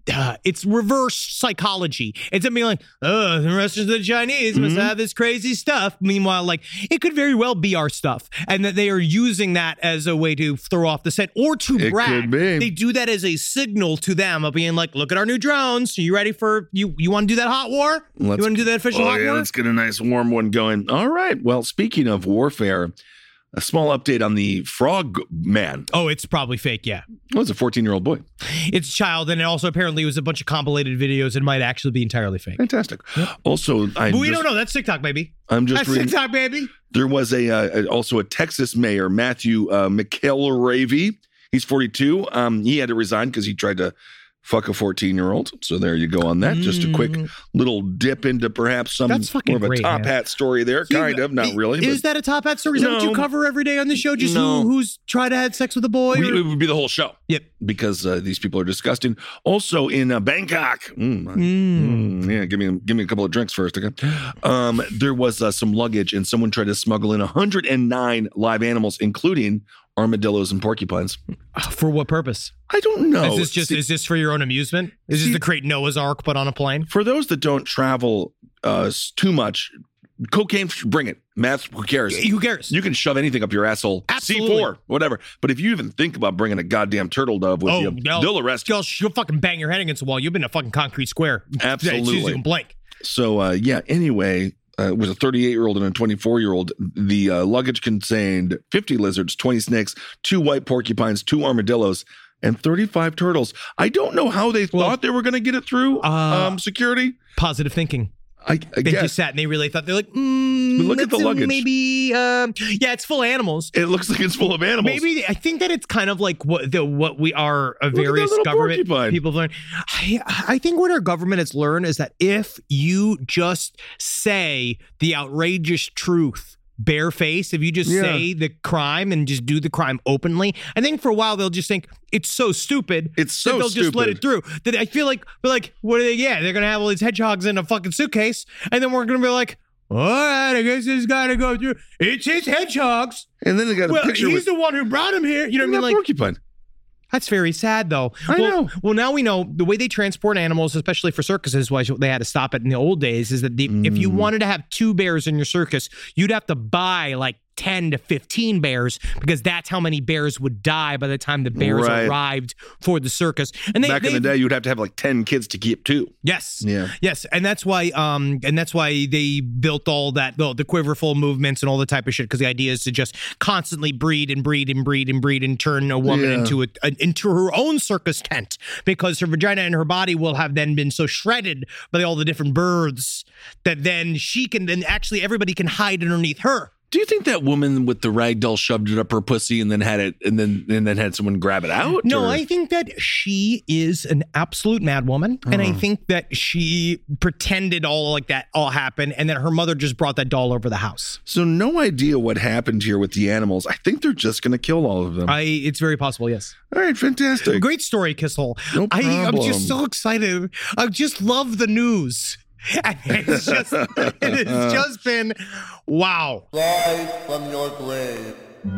uh, it's reverse psychology. It's being like, oh, the rest of the Chinese must Mm-hmm. have this crazy stuff. Meanwhile, like, it could very well be our stuff, and that they are using that as a way to throw off the set or to It brag. could be. They do that as a signal to them of being like, look at our new drones. Are you ready for you? You want to do that hot war? Let's- you want to do that official Oh, hot yeah, war? let's get a nice warm one going. All right. Well, speaking of warfare, a small update on the frog man. Oh, it's probably fake. Yeah, It was a fourteen-year-old boy. it's a child, and it also apparently was a bunch of compilated videos. It might actually be entirely fake. Fantastic. Also, I'm But we just, don't know. That's TikTok, baby. I'm just That's reading. TikTok, baby. There was a uh, also a Texas mayor, Matthew uh, McElravy. He's forty-two. Um, he had to resign because he tried to fuck a fourteen-year-old. So there you go on that. Just a quick little dip into perhaps some That's fucking more of a great, top man. hat story there. Kind of, not really. Is But that a top hat story? Is that what you No. cover every day on the show? Just No. who, who's tried to have sex with a boy? we, or- it would be the whole show. Yep. Because uh, these people are disgusting. Also in uh, Bangkok. Mm, Mm. mm, yeah, give me give me a couple of drinks first, okay? Um, there was uh, some luggage, and someone tried to smuggle in one hundred nine live animals, including armadillos and porcupines. For what purpose? I don't know. is this just See, is this for your own amusement? Is see- this to create Noah's Ark but on a plane? for those that don't travel uh, s- too much, cocaine, bring it. Meth, who cares? Who cares? You can shove anything up your asshole. Absolutely. C four, whatever. But if you even think about bringing a goddamn turtle dove with Oh, you, no. they'll arrest you. You'll, you'll fucking bang your head against the wall. You've been a fucking concrete square. Absolutely. As soon as you can blink. So, uh, yeah, anyway, uh, it was a thirty-eight-year-old and a twenty-four-year-old. The uh, luggage contained fifty lizards, twenty snakes, two white porcupines, two armadillos, and thirty-five turtles. I don't know how they Well, thought they were going to get it through uh, um, security. Positive thinking. I, I They guess. just sat and they really thought they're like, mm, But look at the let's, uh, luggage. Maybe, um, yeah, it's full of animals. It looks like it's full of animals. Maybe I think that it's kind of like what the what we are uh, at that various little government porcupine. people have learned. I, I think what our government has learned is that if you just say the outrageous truth barefaced, if you just Yeah. say the crime and just do the crime openly, I think for a while they'll just think it's so stupid. It's so that they'll just let it stupid. through. That I feel like we're like, what are they? Yeah, they're gonna have all these hedgehogs in a fucking suitcase, and then we're gonna be like, all right, I guess this got to go through. It's his hedgehogs. And then they got a Well, picture he's with the one who brought him here. You know what I mean? that Like, porcupine. that's very sad, though. I well, know. Well, now we know the way they transport animals, especially for circuses, why they had to stop it in the old days, is that the, if you Mm. wanted to have two bears in your circus, you'd have to buy like ten to fifteen bears because that's how many bears would die by the time the bears Right. arrived for the circus. And they, Back in the they- day, you'd have to have like ten kids to keep two. Yes. Yeah. Yes, and that's why um and that's why they built all that the, the quiverful movements and all the type of shit, because the idea is to just constantly breed and breed and breed and breed and turn a woman Yeah. into a, a into her own circus tent, because her vagina and her body will have then been so shredded by all the different births that then she can then actually everybody can hide underneath her. Do you think that woman with the rag doll shoved it up her pussy and then had it and then and then had someone grab it out? No, or- I think that she is an absolute madwoman, and I think that she pretended all like that all happened, and that her mother just brought that doll over the house. So no idea what happened here with the animals. I think they're just going to kill all of them. I, it's very possible, yes. all right, fantastic. Great story, Kisshole. No I, I'm problem. just so excited. I just love the news. And it's just, it has just been wow. Rise from your grave.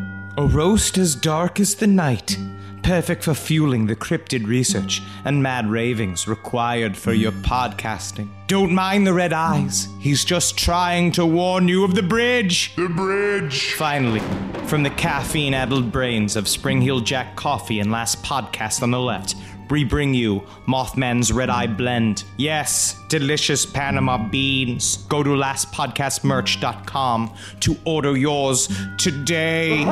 A roast as dark as the night, perfect for fueling the cryptid research and mad ravings required for your podcasting. Don't mind the red eyes, he's just trying to warn you of the bridge. The bridge. Finally, from the caffeine-addled brains of Spring Hill Jack Coffee and Last Podcast on the left, we bring you Mothman's Red Eye Blend. Yes, delicious Panama beans. Go to last podcast merch dot com to order yours today.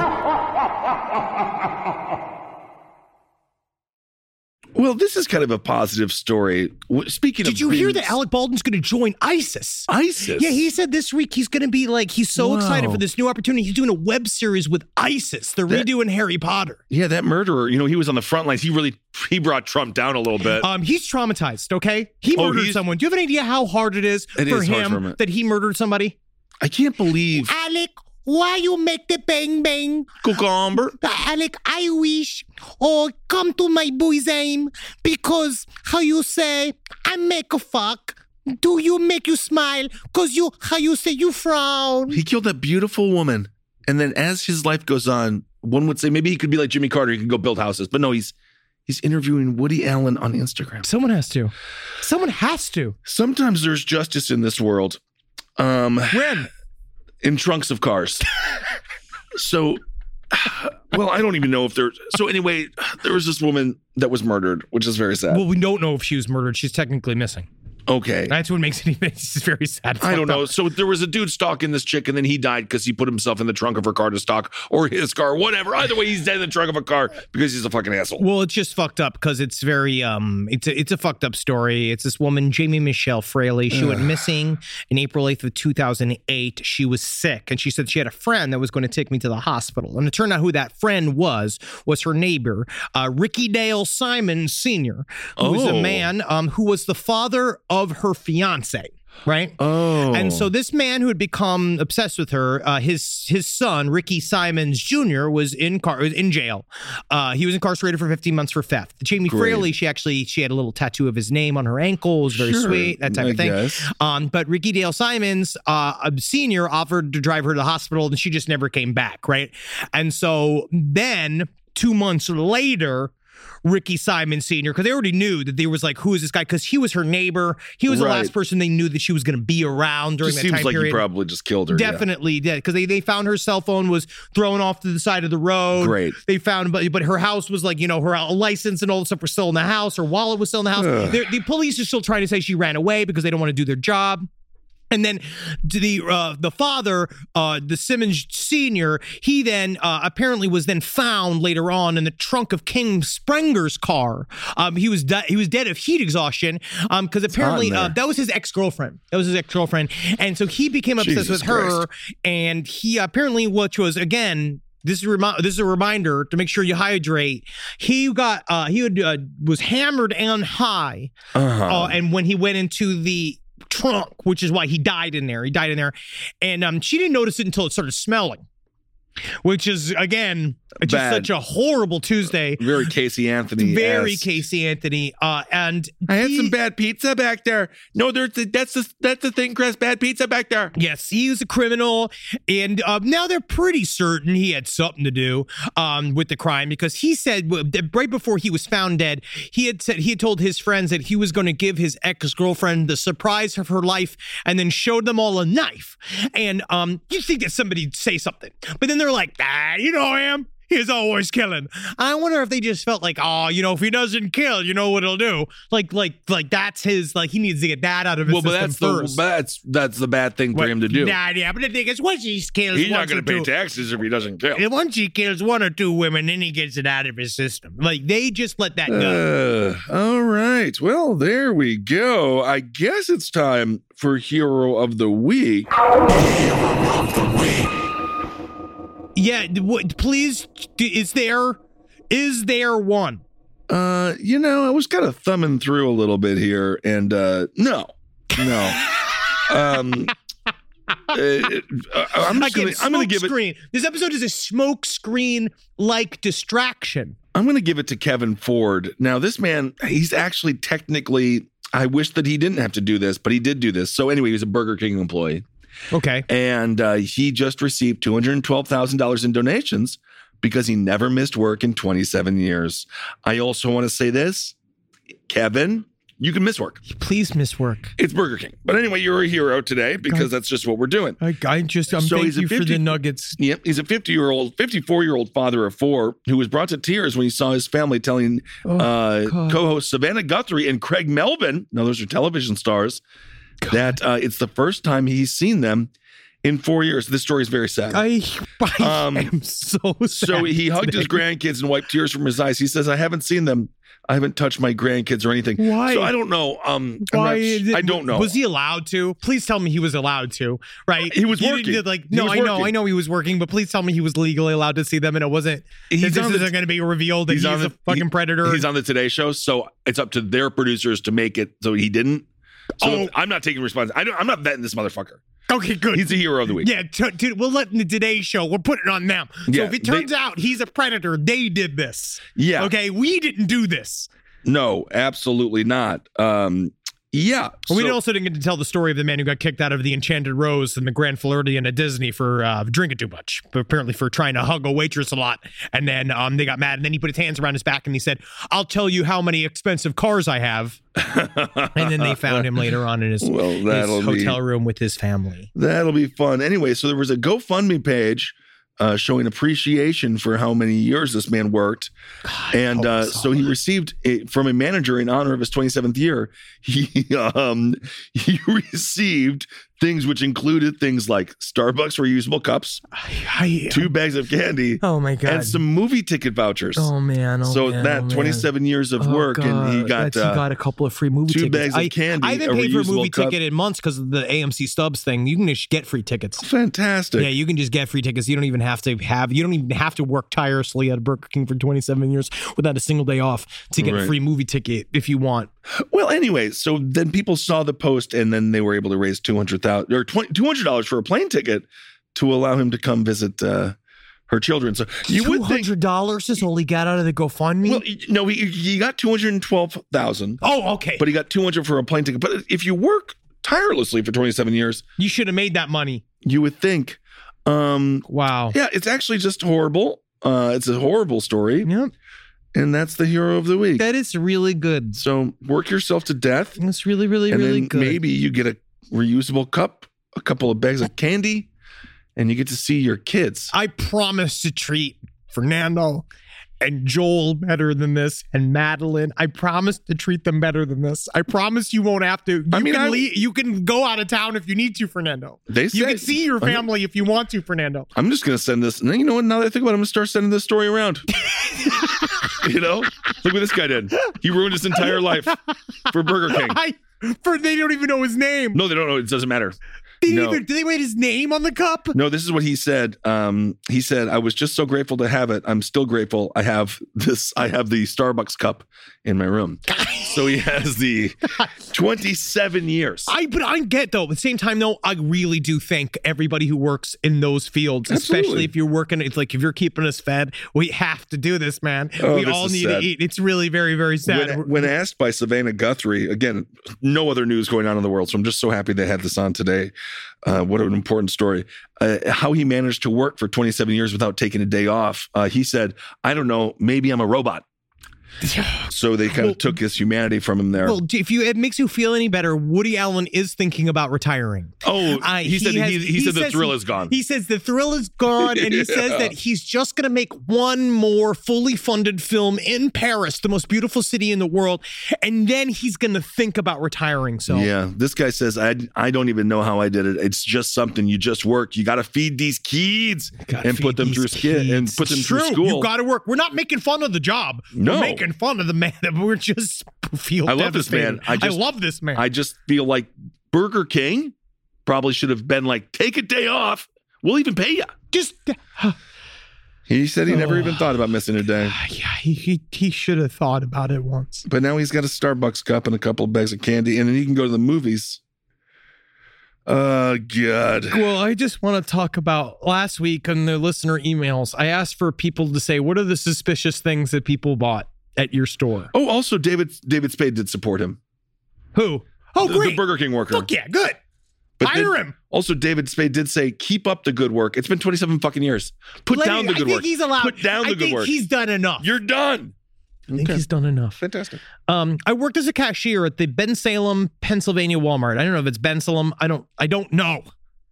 Well, this is kind of a positive story. W- Speaking of Did you hear beans- that Alec Baldwin's going to join ISIS? ISIS? Yeah, he said this week he's going to be like, he's so Wow. excited for this new opportunity. He's doing a web series with ISIS. They're That- redoing Harry Potter. Yeah, that murderer, you know, he was on the front lines. He really, he brought Trump down a little bit. Um, he's traumatized, okay? He Oh, murdered he's- someone. Do you have any idea how hard it is It for is hard him for him. that he murdered somebody? I can't believe Alec, why you make the bang bang? Cucumber. Alec, I wish, oh, come to my bosom, because how you say, I make a fuck. Do you make you smile? Cause you, how you say, you frown. He killed that beautiful woman. And then as his life goes on, one would say maybe he could be like Jimmy Carter. He could go build houses. But no, he's He's interviewing Woody Allen on Instagram. Someone has to. Someone has to. Sometimes there's justice in this world. Um, when? In trunks of cars. So, well, I don't even know if there's... So anyway, there was this woman that was murdered, which is very sad. Well, we don't know if she was murdered. She's technically missing. Okay. That's what makes it it's very sad. It's I don't know. up. So there was a dude stalking this chick, and then he died because he put himself in the trunk of her car to stalk, or his car, whatever. Either way, he's dead in the trunk of a car because he's a fucking asshole. Well, it's just fucked up because it's very, um, it's a, it's a fucked up story. It's this woman, Jamie Michelle Fraley. She Ugh. went missing in April eighth of two thousand eight. She was sick, and she said she had a friend that was going to take me to the hospital. And it turned out who that friend was, was her neighbor, uh, Ricky Dale Simon Senior, who was Oh. a man um, who was the father of her fiance. Right. Oh. And so this man who had become obsessed with her, uh, his his son, Ricky Simons Junior, was in car in jail. Uh, he was incarcerated for fifteen months for theft. Jamie Great. Fraley, she actually she had a little tattoo of his name on her ankle. It was very Sure, sweet, that type I of thing. guess. Um, but Ricky Dale Simons, uh, Senior, offered to drive her to the hospital, and she just never came back. Right. And so then two months later, Ricky Simon Senior, because they already knew that there was like, who is this guy? Because he was her neighbor. He was the Right. last person they knew that she was going to be around during Just that seems time like period. he probably just killed her. yeah. Definitely did, because they, they found her cell phone was thrown off to the side of the road. Great. They found, but but her house was like, you know, her license and all the stuff were still in the house. Her wallet was still in the house. They're- The police are still trying to say she ran away because they don't want to do their job. And then to the uh, the father, uh, the Simmons Senior, he then uh, apparently was then found later on in the trunk of King Sprenger's car. Um, he was di- he was dead of heat exhaustion um, because apparently hot in uh, there. that was his ex-girlfriend. That was his ex-girlfriend, and so he became obsessed Jesus with her. Christ. And he apparently, which was again. This is, remi- this is a reminder to make sure you hydrate. He got uh, he had, uh, was hammered and high, Uh-huh. uh, and when he went into the trunk, which is why he died in there. He died in there, and um, she didn't notice it until it started smelling, which is again just Bad. such a horrible Tuesday. Very Casey Anthony. Very Casey Anthony. Uh, and I had he- some bad pizza back there. No, there's the, that's the that's the thing, Chris. Bad pizza back there. Yes, he was a criminal, and uh, now they're pretty certain he had something to do um, with the crime because he said w- that right before he was found dead, he had said he had told his friends that he was going to give his ex-girlfriend the surprise of her life, and then showed them all a knife. And um, you think that somebody'd say something, but then they're like, "Ah, you know him." He's always killing. I wonder if they just felt like, oh, you know, if he doesn't kill, you know what he'll do. Like, like, like that's his. Like he needs to get that out of his Well, but system that's the first. but that's that's the bad thing for What- him to do. Nah, yeah, but the thing is, once he kills, He's not once going or to pay two- taxes if he doesn't kill. and once he kills one or two women, then he gets it out of his system. Like they just let that go. Uh, all right. Well, there we go. I guess it's time for Hero of the Week. Yeah, d- what, please, d- is there, is there one? Uh, you know, I was kind of thumbing through a little bit here, and uh, no, no. um, uh, I'm just Again, gonna, I'm gonna give it. screen. This episode is a smoke screen like distraction. I'm gonna give it to Kevin Ford. Now, this man, he's actually technically. I wish that he didn't have to do this, but he did do this. So anyway, he was a Burger King employee. Okay. And uh, he just received two hundred twelve thousand dollars in donations because he never missed work in twenty-seven years. I also want to say this, Kevin, you can miss work. Please miss work. It's Burger King. But anyway, you're a hero today because that's just what we're doing. I, I just, I'm So thank he's a you for fifty the nuggets. Yep, he's a fifty-year-old, fifty-four-year-old father of four who was brought to tears when he saw his family telling Oh, uh, God. co-hosts Savannah Guthrie and Craig Melvin, now those are television stars, that uh, it's the first time he's seen them in four years. This story is very sad. I, I Um, am so sad. So he hugged his today. grandkids and wiped tears from his eyes. He says, I haven't seen them. I haven't touched my grandkids or anything. Why? So I don't know. Um, I'm Why? not- is it- I don't know. Was he allowed to? Please tell me he was allowed to. Right? He was You working. didn't, Like, He no, was I know, working. I know he was working, but please tell me he was legally allowed to see them, and it wasn't. He's He's this on the- isn't going to be revealed that he's, on a the- fucking he- predator. He's on the Today Show, so it's up to their producers to make it so he didn't. So Oh. I'm not taking responsibility. I don't, I'm not vetting this motherfucker. Okay, good. He's the hero of the week. Yeah, t- t- we'll let the Today Show. We're putting it on them. So Yeah, if it they- turns out he's a predator, they did this. Yeah. Okay, we didn't do this. No, absolutely not. Um, Yeah. Well, we so- also didn't get to tell the story of the man who got kicked out of the Enchanted Rose and the Grand Floridian at Disney for uh, drinking too much, but apparently for trying to hug a waitress a lot. And then um, they got mad, and then he put his hands around his back and he said, "I'll tell you how many expensive cars I have." And then they found him later on in his, Well, his that'll be- hotel room with his family. That'll be fun. Anyway, so there was a GoFundMe page uh, showing appreciation for how many years this man worked. God, and uh, so so he received a, from a manager in honor of his twenty-seventh year, he um, he received things which included things like Starbucks reusable cups, I, I, two bags of candy, oh my God. and some movie ticket vouchers. Oh man! Oh, so man, that oh, man. twenty-seven years of Oh, work, and he God. got That's- he uh, got a couple of free movie two tickets. bags of I, candy, I haven't a paid for a reusable movie cup. ticket in months because of the A M C Stubs thing. You can just get free tickets. fantastic. Yeah, you can just get free tickets. You don't even have to have. You don't even have to work tirelessly at Burger King for twenty-seven years without a single day off to get Right. a free movie ticket if you want. Well, anyway, so then people saw the post, and then they were able to raise two hundred thousand or two hundred dollars for a plane ticket to allow him to come visit uh, her children. So you Two would think, hundred dollars is all he got out of the GoFundMe. well, no, he, he got two hundred twelve thousand, oh, okay. but he got two hundred for a plane ticket. But if you work tirelessly for twenty-seven years, you should have made that money. you would think, um, Wow. yeah, it's actually just horrible. Uh, it's a horrible story, Yep. and that's the hero of the week. That is really good. So work yourself to death, That's really, really, and really then good. maybe you get a reusable cup, a couple of bags of candy, and you get to see your kids. I promise to treat Fernando and Joel better than this, and Madeline. I promise to treat them better than this. I promise you won't have to. You I mean, can I- leave, you can go out of town if you need to, Fernando. They You said- can see your I'm- family if you want to, Fernando. I'm just going to send this. And you know what? Now that I think about it, I'm going to start sending this story around. You know? Look what this guy did. He ruined his entire life for Burger King. I, for they don't even know his name. No, they don't know. It doesn't matter. They no. even, did they write his name on the cup? No, this is what he said. Um, he said, I was just so grateful to have it. I'm still grateful. I have this, I have the Starbucks cup in my room. So he has the twenty-seven years. I but I get though. At the same time though, I really do thank everybody who works in those fields, especially Absolutely. if you're working. It's like if you're keeping us fed, we have to do this, man. Oh, we this all is need sad. to eat. It's really very very sad. When, when asked by Savannah Guthrie, again, no other news going on in the world, so I'm just so happy they had this on today. Uh, what an important story. Uh, how he managed to work for twenty-seven years without taking a day off. Uh, he said, I don't know, maybe I'm a robot. So they kind of Well, took his humanity from him there. Well, if you it makes you feel any better, Woody Allen is thinking about retiring. oh, Uh, he, said has- he, he, said the says thrill he- is gone. He says the thrill is gone, and he says Yeah. that he's just going to make one more fully funded film in Paris, the most beautiful city in the world, and then he's going to think about retiring. So Yeah, this guy says, I, I don't even know how I did it. It's just something. You just work. You got to feed these kids Gotta and feed put them these through ski- and kids. put them It's through true. school. You got to work. We're not making fun of the job. No. We're making fun of the man. We're just feel I love this devastated. man. I just- love this man. I just feel like Burger King probably should have been like, take a day off. We'll even pay you. just He said he never Oh. even thought about missing a day. yeah, he he, he should have thought about it once. But now he's got a Starbucks cup and a couple of bags of candy, and then he can go to the movies. Oh, God. Well, I just want to talk about last week on the listener emails. I asked for people to say, what are the suspicious things that people bought at your store? Oh, also, David David Spade did support him. Who? Oh, The- great. The Burger King worker. Fuck yeah, good. But Hire then- him. Also, David Spade did say, keep up the good work. It's been twenty-seven fucking years. Put Let down me- the good I think work. he's allowed. Put down the I good think work. he's done enough. You're done. I think Okay. he's done enough. Fantastic. Um, I worked as a cashier at the Ben Salem, Pennsylvania Walmart. I don't know if it's Ben Salem. I don't. I don't know.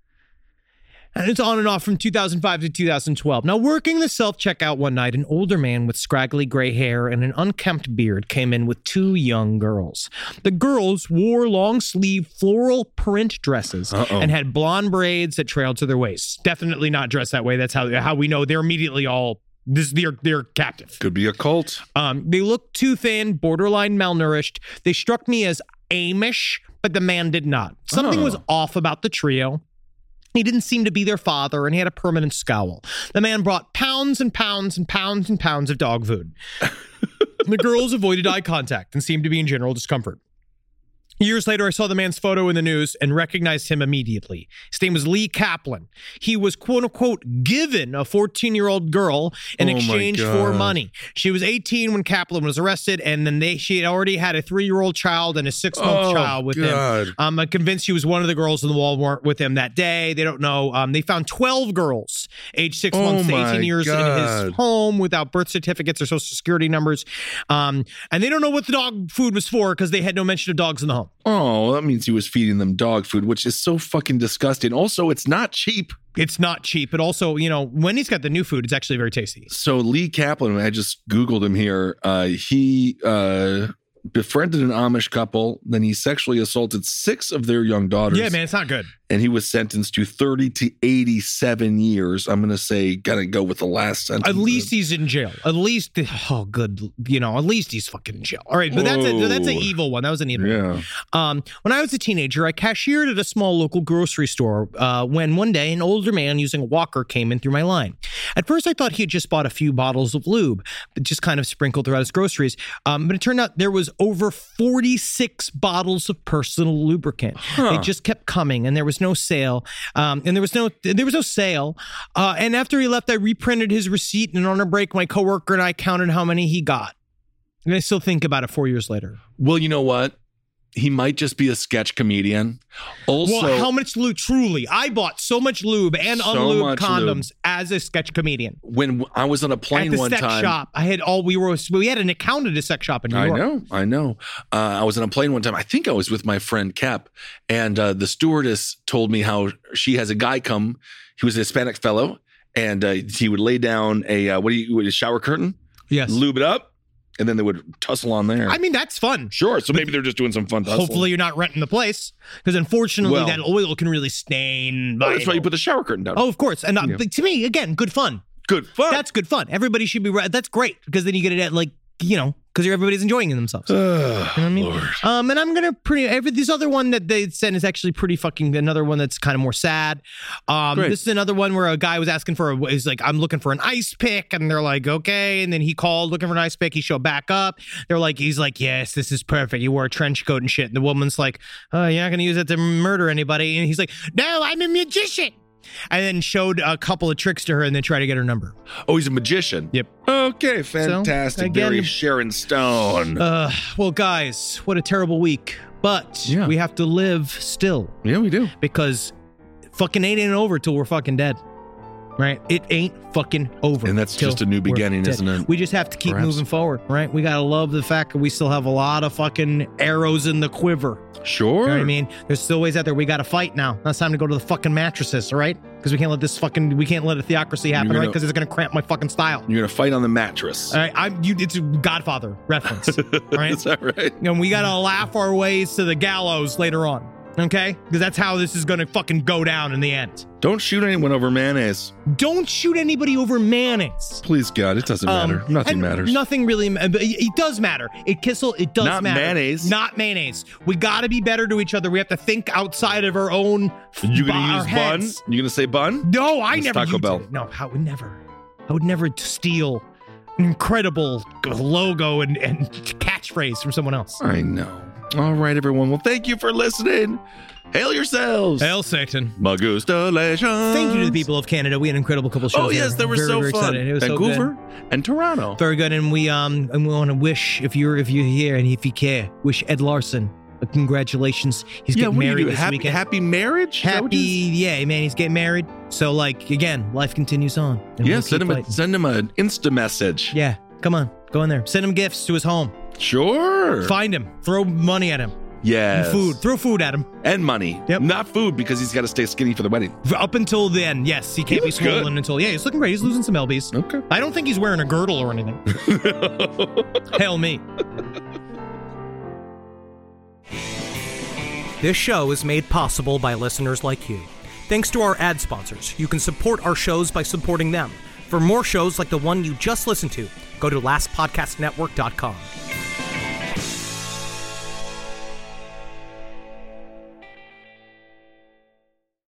And it's on and off from two thousand five to two thousand twelve. Now, working the self-checkout one night, an older man with scraggly gray hair and an unkempt beard came in with two young girls. The girls wore long-sleeve floral print dresses Uh-oh. and had blonde braids that trailed to their waists. Definitely not dressed that way. That's how how we know they're immediately all this. They're they're captive. Could be a cult. Um, they looked too thin, borderline malnourished. They struck me as Amish, but the man did not. Something Oh. was off about the trio. He didn't seem to be their father, and he had a permanent scowl. The man brought pounds and pounds and pounds and pounds of dog food. The girls avoided eye contact and seemed to be in general discomfort. Years later, I saw the man's photo in the news and recognized him immediately. His name was Lee Kaplan. He was, quote unquote, given a fourteen-year-old girl in Oh my exchange God. for money. She was eighteen when Kaplan was arrested, and then they she had already had a three-year-old child and a six-month Oh, child with God. him. Um, I'm convinced he was one of the girls in the Walmart with him that day. They don't know. Um, they found twelve girls aged six Oh months to my eighteen years in God. his home without birth certificates or social security numbers. Um, and they don't know what the dog food was for because they had no mention of dogs in the home. Oh, that means he was feeding them dog food, which is so fucking disgusting. Also, it's not cheap. It's not cheap, but also, you know, when he's got the new food, it's actually very tasty. So Lee Kaplan, I just Googled him here. Uh, he uh, befriended an Amish couple. Then he sexually assaulted six of their young daughters. Yeah, man, it's not good. And he was sentenced to thirty to eighty-seven years. I'm going to say, gotta go with the last sentence. At least he's in jail. At least, oh, good. You know, at least he's fucking in jail. All right, but that's a, that's an Whoa. evil one. That was an evil one. Yeah. Um, when I was a teenager, I cashiered at a small local grocery store uh, when one day an older man using a walker came in through my line. At first, I thought he had just bought a few bottles of lube, but just kind of sprinkled throughout his groceries. Um, but it turned out there was over forty-six bottles of personal lubricant. They just kept coming, and there was no sale. Um, and there was no there was no sale. Uh, and after he left, I reprinted his receipt, and on a break, my coworker and I counted how many he got. And I still think about it four years later. Well, you know what? He might just be a sketch comedian. Also, Well, how much lube? Truly, I bought so much lube and So unlubed much condoms lube. as a sketch comedian. when I was on a plane At the one sex time. shop, I had all we were. We had an account at a sex shop in New I York. know, I know. Uh, I was on a plane one time. I think I was with my friend Kep, and uh, the stewardess told me how she has a guy come. He was a Hispanic fellow, and uh, he would lay down a uh, what do you a shower curtain, Yes. lube it up, and then they would tussle on there. I mean, that's fun. Sure. So maybe they're just doing some fun tussling. Hopefully, you're not renting the place because unfortunately, Well- that oil can really stain. Oh, that's vinyl. why you put the shower curtain down. Oh, of course. And uh, Yeah. but to me, again, good fun. good fun. That's good fun. Everybody should be. That's great because then you get it at like you know because everybody's enjoying themselves. Ugh, You know what I mean? Lord. Um, and I'm gonna pretty every this other one that they sent is actually pretty fucking another one that's kind of more sad. Um, Great. this is another one where a guy was asking for a he's like I'm looking for an ice pick, and they're like okay, and then he called looking for an ice pick. He showed back up. They're like he's like yes, this is perfect. He wore a trench coat and shit. And the woman's like, oh, you're not gonna use it to murder anybody, and he's like, no, I'm a magician. And then showed a couple of tricks to her, and then tried to get her number. Oh, he's a magician. Yep. Okay, fantastic. again- Very Sharon Stone. Uh, well, guys, what a terrible week. But Yeah. we have to live still. yeah, we do. Because fucking ain't ain't over till we're fucking dead. Right? It ain't fucking over. And that's till just a new we're beginning, dead. isn't it? We just have to keep Perhaps. moving forward, right? We gotta love the fact that we still have a lot of fucking arrows in the quiver. Sure. You know what I mean? There's still ways out there. We gotta fight now. Now it's time to go to the fucking mattresses, all right? Because we can't let this fucking we can't let a theocracy happen, You're right? gonna- Because it's gonna cramp my fucking style. You're gonna fight on the mattress. All right, I'm you. It's a Godfather reference, all right? Is that right? And we gotta laugh our ways to the gallows later on, okay? Because that's how this is gonna fucking go down in the end. Don't shoot anyone over mayonnaise. Don't shoot anybody over mayonnaise. Please, God, it doesn't matter. Um, Nothing and matters. Nothing really. ma- But it it does matter. It Kissel. It does Not matter. mayonnaise. Not mayonnaise. We got to be better to each other. We have to think outside of our own. You bo- gonna our use bun? heads. You gonna say bun? No, I It's never. Taco used Bell. it. No, I would never. I would never steal an incredible logo and, and catchphrase from someone else. I know. All right, everyone. Well, thank you for listening. Hail yourselves. Hail Satan. Magustalations. Thank you to the people of Canada. We had an incredible couple shows. Oh yes, there. they were Very, so very fun. excited. It was so Vancouver good. and Toronto. Very good, and we um and we want to wish if you're if you're here and if you care, wish Ed Larson a congratulations. He's yeah, getting what do you married do? this Happy, weekend. happy marriage? Is that Happy, what you- yeah, man. He's getting married. So like again, life continues on. and Yeah, we'll send keep him a, fighting. send him an Insta message. Yeah, come on, go in there. Send him gifts to his home. Sure. Find him. Throw money at him. Yes. And food. Throw food at him. and money. Yep. Not food because he's got to stay skinny for the wedding. Up until then, yes, he can't He be looks swollen good. until yeah, he's looking great. He's losing some lbs. Okay. I don't think he's wearing a girdle or anything. Hail me. This show is made possible by listeners like you. Thanks to our ad sponsors, you can support our shows by supporting them. For more shows like the one you just listened to, go to last podcast network dot com.